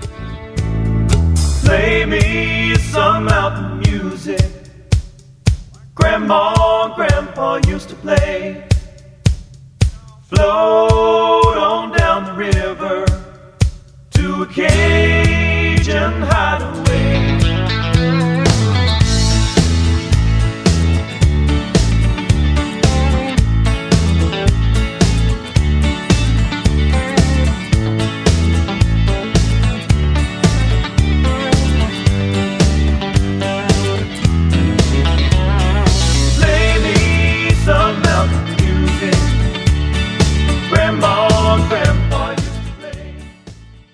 Play me some mountain music Grandma and Grandpa used to play. Float on down the river to a Cajun hideaway.